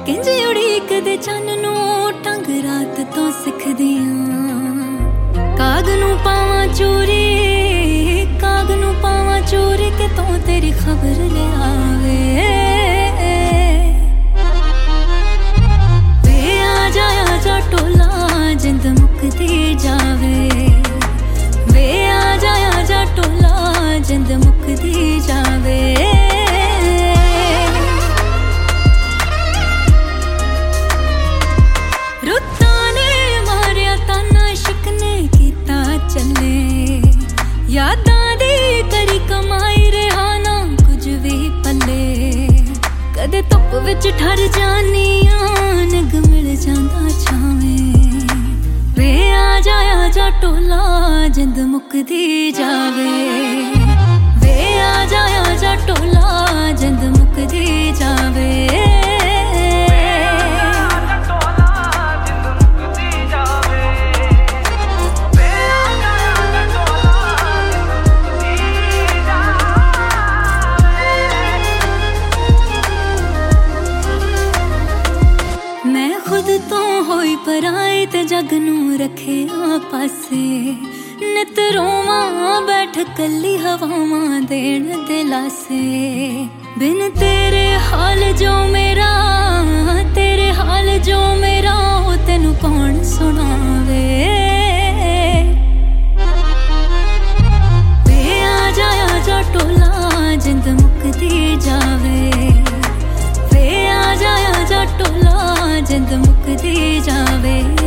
किंज उड़ीक दे चन्न नूं टंग रात तो सिखदियां काग नूं पावां चोरी काग नूं पावां चोरी कि तों तेरी खबर ले आवे वे आ जा टोला जिंद मुकदी जावे वे आ जा टोला जिंद मुकदी जावे रुत्तां ने मारिया ताना इश्क ने कीता चले यादां दी करी कमाई रहा ना कुछ भी पल्ले कदे धुप विच ठर जानियां निग मिल जांदा छावें वे आ जा टोला जिंद मुकदी जावे वे आ जा टोला जिंद मुकदी जावे तो होई पराई ते जग नूं रखे आ पासे नित रोवां बैठ कली हवावां देण दे लासे बिन तेरे हाल जो मेरा ओ तैनूं कौन सुनावे वे आ जा टोला जिंद मुकदी जावे वे आ जा टोला जिंद मुकदी जावे